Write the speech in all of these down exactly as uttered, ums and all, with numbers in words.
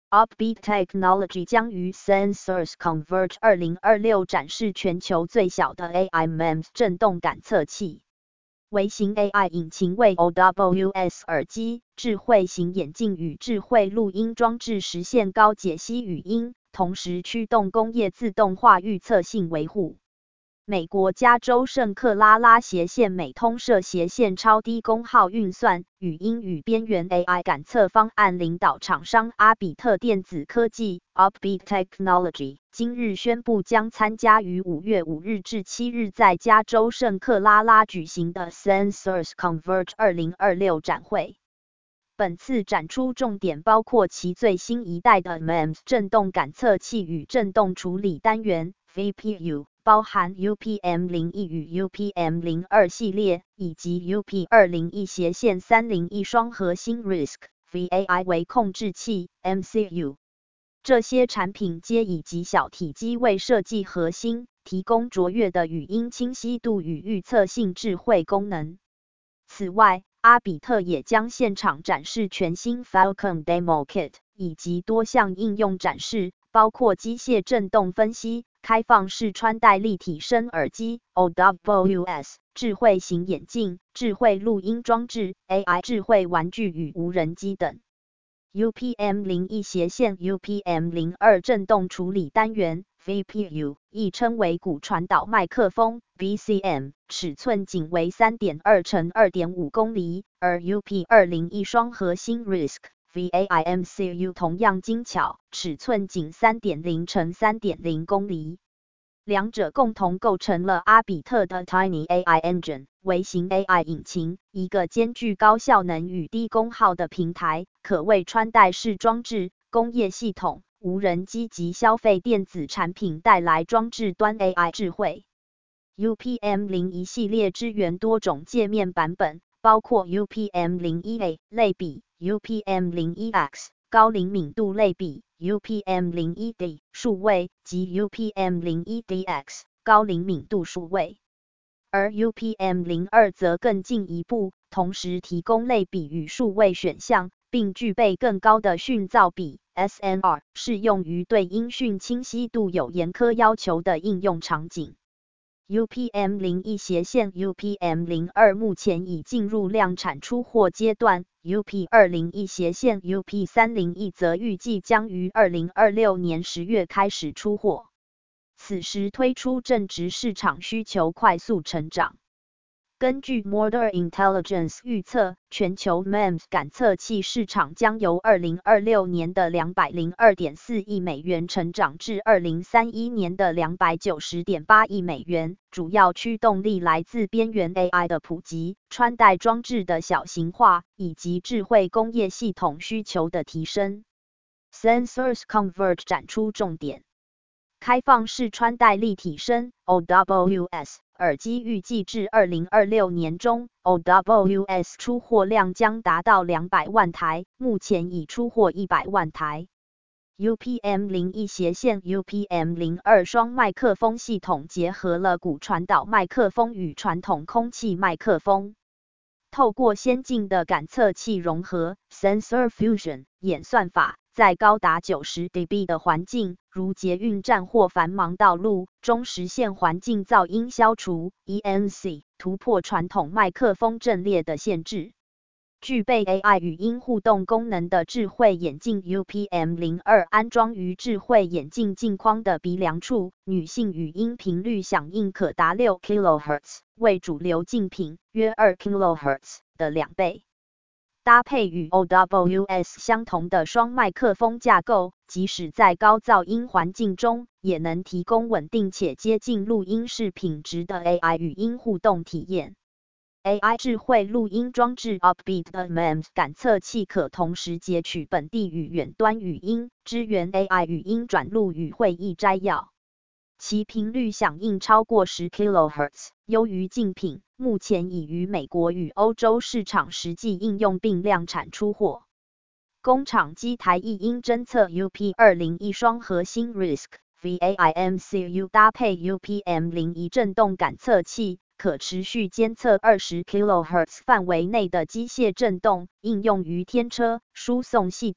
Upbeat Technology 将于 Sensors Converge 二零二六展示全球最小的 A I M E M S 振动感测器。微型 A I 引擎为 O W S 耳机、智慧型眼镜与智慧录音装置实现高解析语音，同时驱动工业自动化预测性维护。美国加州圣克拉拉斜线美通社斜线超低功耗运算、语音与边缘 A I 感测方案领导厂商阿比特电子科技 Upbeat Technology 今日宣布将参加于五月五日至七日在加州圣克拉拉举行的 Sensors Converge 二零二六展会。本次展出重点包括其最新一代的 M E M S 振动感测器与振动处理单元 V P U。包含 U P M 零一 与 U P M 零二 系列，以及 U P 二零一 斜线三零一双核心 R I S C-V A I 微控制器 M C U。这些产品皆以极小体积为设计核心，提供卓越的语音清晰度与预测性智慧功能。此外，阿比特也将现场展示全新 Falcon Demo Kit， 以及多项应用展示，包括机械振动分析、开放式穿戴立体声耳机 O W S、智慧型眼镜、智慧录音装置、A I 智慧玩具与无人机等。U P M 零一 斜线 U P M 零二 振动处理单元 V P U， 亦称为骨传导麦克风 B C M， 尺寸仅为 三点二乘二点五 公厘，而 U P 二零一 双核心 R I S C-V A I M C U 同样精巧，尺寸仅 三点零乘三点零 公厘。两者共同构成了阿比特的 Tiny A I Engine 微型 A I 引擎，一个兼具高效能与低功耗的平台，可为穿戴式装置、工业系统、无人机及消费电子产品带来装置端 A I 智慧。U P M 零一 系列支援多种界面版本，包括 U P M 零一 A 类比、U P M 零一 X 高灵敏度类比、U P M 零一 D 数位及 U P M 零一 D X 高灵敏度数位。而 U P M 零二 则更进一步，同时提供类比与数位选项，并具备更高的讯噪比 S N R， 适用于对音讯清晰度有严苛要求的应用场景。U P M 零一 斜线 U P M 零二 目前已进入量产出货阶段 ，U P 二零一 斜线 U P 三零一 则预计将于二零二六年十月开始出货。此时推出正值市场需求快速成长。根据 Motor Intelligence 预测，全球 M E M S 感测器市场将由二零二六年的 两百零二点四亿美元成长至二零三一年的 两百九十点八亿美元，主要驱动力来自边缘 A I 的普及、穿戴装置的小型化，以及智慧工业系统需求的提升。Sensors Converge 展出重点。开放式穿戴立体声 O W S 耳机预计至二零二六年中 O W S 出货量将达到两百万台，目前已出货一百万台。U P M 零一 斜线 U P M 零二 双麦克风系统结合了骨传导麦克风与传统空气麦克风，透过先进的感测器融合 Sensor Fusion 演算法，在高达九十 D B 的环境，如捷运站或繁忙道路中实现环境噪音消除 E N C， 突破传统麦克风阵列的限制。具备 A I 语音互动功能的智慧眼镜 U P M 零二 安装于智慧眼镜镜框的鼻梁处，女性语音频率响应可达六 kilohertz， 为主流竞品约二 kilohertz 的两倍。搭配与 O W S 相同的双麦克风架构，即使在高噪音环境中，也能提供稳定且接近录音室品质的 A I 语音互动体验。A I 智慧录音装置 Upbeat 的 M E M S 感测器可同时截取本地与远端语音，支援 A I 语音转录与会议摘要。其频率响应超过十 kilohertz， 优于竞品，目前已于美国与欧洲市场实际应用并量产出货。工厂机台一音侦测 U P 二零一 双核心 R I S C-V A I M C U 搭配 U P M 零一 振动感测器，可持续监测二十 kilohertz 范围内的机械振动，应用于天车、输送系统、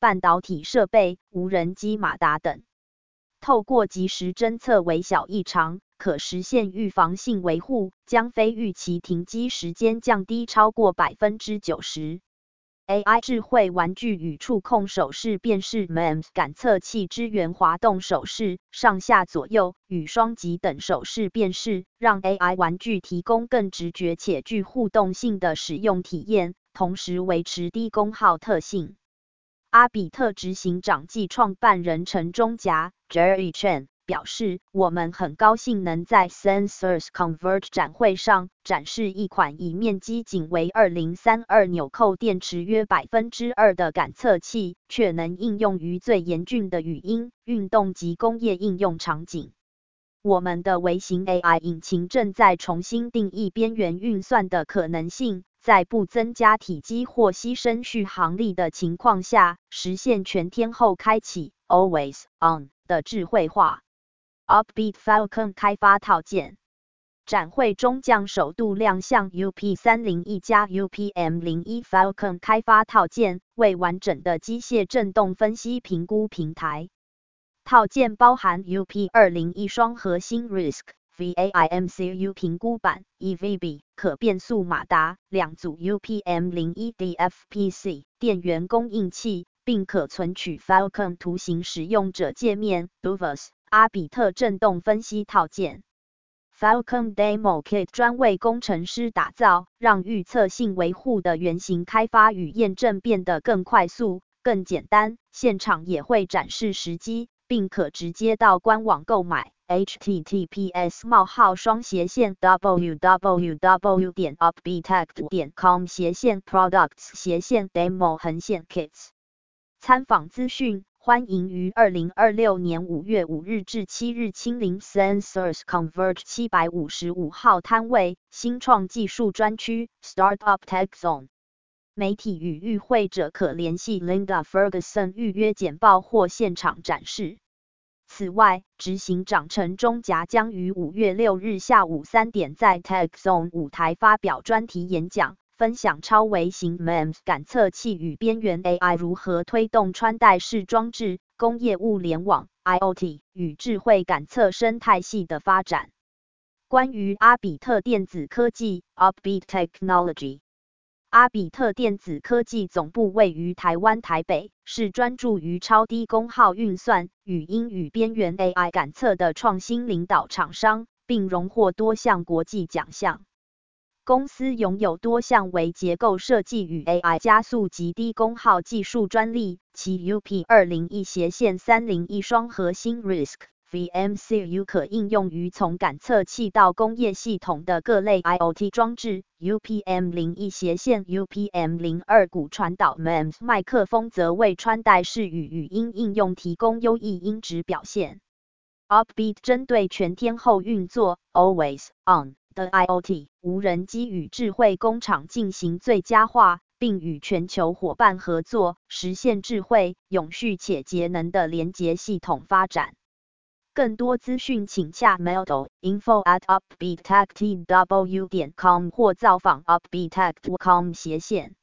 半导体设备、无人机马达等。透过及时侦测微小异常，可实现预防性维护，将非预期停机时间降低超过 百分之九十。A I 智慧玩具与触控手势辨识 M E M S 感测器支援滑动手势、上下左右与双击等手势辨识，让 A I 玩具提供更直觉且具互动性的使用体验，同时维持低功耗特性。阿比特执行长暨创办人陈忠甲 Jerry Chen 表示，我们很高兴能在 Sensors Converge 展会上展示一款以面积仅为二零三二纽扣电池约 百分之二 的感测器，却能应用于最严峻的语音、运动及工业应用场景。我们的微型 A I 引擎正在重新定义边缘运算的可能性，在不增加体积或牺牲续航力的情况下，实现全天候开启 Always On 的智慧化。Upbeat Falcon 开发套件。展会中将首度亮相 U P 三零一 加 U P M 零一 Falcon 开发套件，为完整的机械振动分析评估平台。套件包含 U P 二零一 双核心 R I S C V A I M C U 评估板 E V B 可变速马达，两组 U P M 零一 D F P C 电源供应器，并可存取 Falcon 图形使用者界面 D U V A S。阿比特振动分析套件 Falcon Demo Kit 专为工程师打造，让预测性维护的原型开发与验证变得更快速、更简单。现场也会展示实机，并可直接到官网购买。H T T P S 冒号双斜线 w w w 点 upbeat点 com 斜线 products 斜线 demo 横线 kits。参访资讯。欢迎于二零二六年五月五日至七日亲临 Sensors Converge 七百五十五号摊位新创技术专区 Startup Tech Zone。媒体与与会者可联系 Linda Ferguson 预约简报或现场展示。此外，执行长陈忠甲将于五月六日下午三点在 Tech Zone 舞台发表专题演讲。分享超微型 M E M S 感测器与边缘 A I 如何推动穿戴式装置、工业物联网 I O T 与智慧感测生态系的发展。关于阿比特电子科技 Upbeat Technology， 阿比特电子科技总部位于台湾台北，是专注于超低功耗运算、语音与边缘 A I 感测的创新领导厂商，并荣获多项国际奖项。公司拥有多项微结构设计与 A I 加速及低功耗技术专利，其 U P 二零一 斜线三零一双核心 R I S C V M C U 可应用于从感测器到工业系统的各类 I O T 装置 ，U P M 零一 斜线 U P M 零二 骨传导 M E M S 麦克风则为穿戴式与语音应用提供优异音质表现。Upbeat 针对全天候运作 Always On 的 I O T 无人机与智慧工厂进行最佳化，并与全球伙伴合作，实现智慧、永续且节能的连结系统发展。更多资讯请洽 mail info at upbeat tech t w 点 com 或造访 upbeat tech 点 com 斜线。